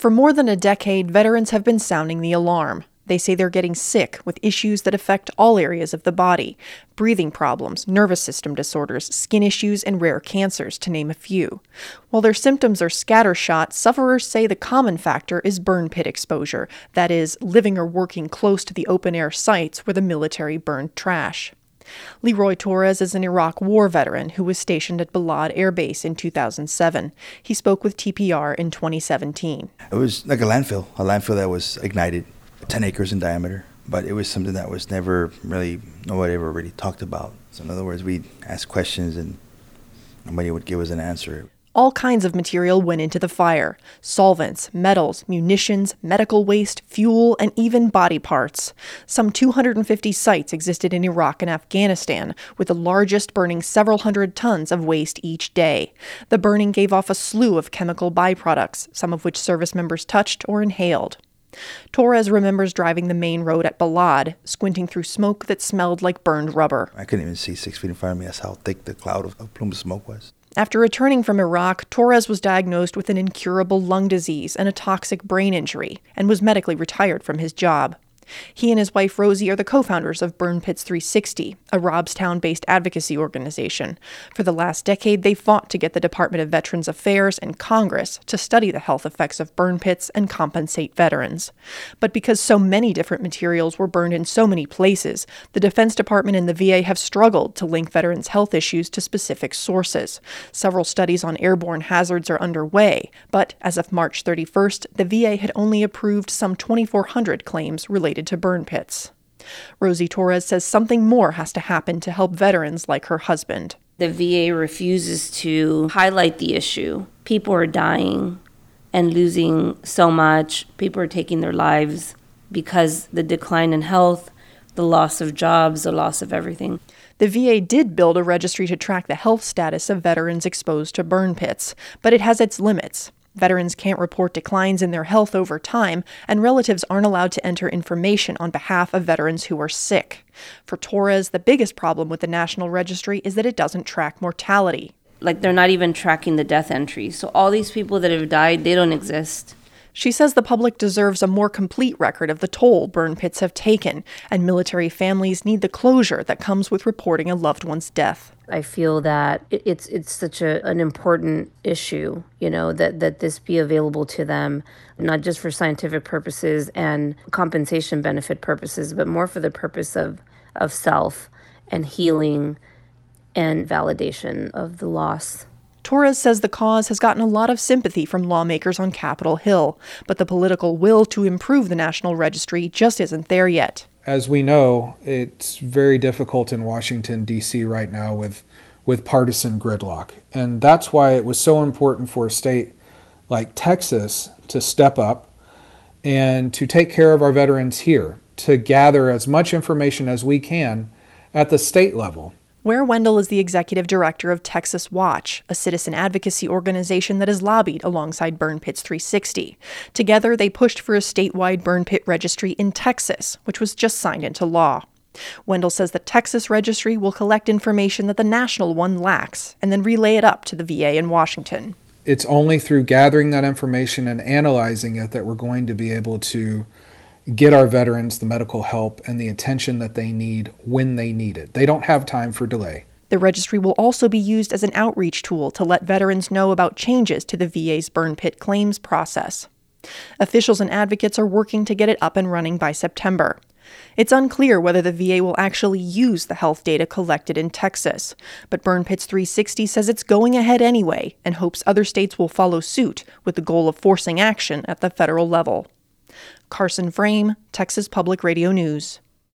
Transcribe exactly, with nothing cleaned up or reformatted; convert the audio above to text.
For more than a decade, veterans have been sounding the alarm. They say they're getting sick with issues that affect all areas of the body: breathing problems, nervous system disorders, skin issues, and rare cancers, to name a few. While their symptoms are scattershot, sufferers say the common factor is burn pit exposure, that is, living or working close to the open-air sites where the military burned trash. Leroy Torres is an Iraq War veteran who was stationed at Balad Air Base in two thousand seven. He spoke with T P R in twenty seventeen. It was like a landfill, a landfill that was ignited, ten acres in diameter, but it was something that was never really, nobody ever really talked about. So in other words, we'd ask questions and nobody would give us an answer. All kinds of material went into the fire: solvents, metals, munitions, medical waste, fuel, and even body parts. Some two hundred fifty sites existed in Iraq and Afghanistan, with the largest burning several hundred tons of waste each day. The burning gave off a slew of chemical byproducts, some of which service members touched or inhaled. Torres remembers driving the main road at Balad, squinting through smoke that smelled like burned rubber. I couldn't even see six feet in front of me. That's how thick the cloud of, of plume of smoke was. After returning from Iraq, Torres was diagnosed with an incurable lung disease and a toxic brain injury, and was medically retired from his job. He and his wife Rosie are the co-founders of Burn Pits three sixty, a Robstown-based advocacy organization. For the last decade, they fought to get the Department of Veterans Affairs and Congress to study the health effects of burn pits and compensate veterans. But because so many different materials were burned in so many places, the Defense Department and the V A have struggled to link veterans' health issues to specific sources. Several studies on airborne hazards are underway, but as of March thirty-first, the V A had only approved some twenty-four hundred claims related to burn pits. Rosie Torres says something more has to happen to help veterans like her husband. The V A refuses to highlight the issue. People are dying and losing so much. People are taking their lives because the decline in health, the loss of jobs, the loss of everything. The V A did build a registry to track the health status of veterans exposed to burn pits, but it has its limits. Veterans can't report declines in their health over time, and relatives aren't allowed to enter information on behalf of veterans who are sick. For Torres, the biggest problem with the National Registry is that it doesn't track mortality. Like, they're not even tracking the death entries. So all these people that have died, they don't exist. She says the public deserves a more complete record of the toll burn pits have taken, and military families need the closure that comes with reporting a loved one's death. I feel that it's it's such a, an important issue, you know, that, that this be available to them, not just for scientific purposes and compensation benefit purposes, but more for the purpose of, of self and healing and validation of the loss. Torres says the cause has gotten a lot of sympathy from lawmakers on Capitol Hill, but the political will to improve the National Registry just isn't there yet. As we know, it's very difficult in Washington, D C right now with, with partisan gridlock. And that's why it was so important for a state like Texas to step up and to take care of our veterans here, to gather as much information as we can at the state level. Ware Wendell is the executive director of Texas Watch, a citizen advocacy organization that has lobbied alongside Burn Pits three sixty. Together, they pushed for a statewide burn pit registry in Texas, which was just signed into law. Wendell says the Texas registry will collect information that the national one lacks and then relay it up to the V A in Washington. It's only through gathering that information and analyzing it that we're going to be able to get our veterans the medical help and the attention that they need when they need it. They don't have time for delay. The registry will also be used as an outreach tool to let veterans know about changes to the V A's burn pit claims process. Officials and advocates are working to get it up and running by September. It's unclear whether the V A will actually use the health data collected in Texas, but Burn Pits three sixty says it's going ahead anyway and hopes other states will follow suit with the goal of forcing action at the federal level. Carson Frame, Texas Public Radio News.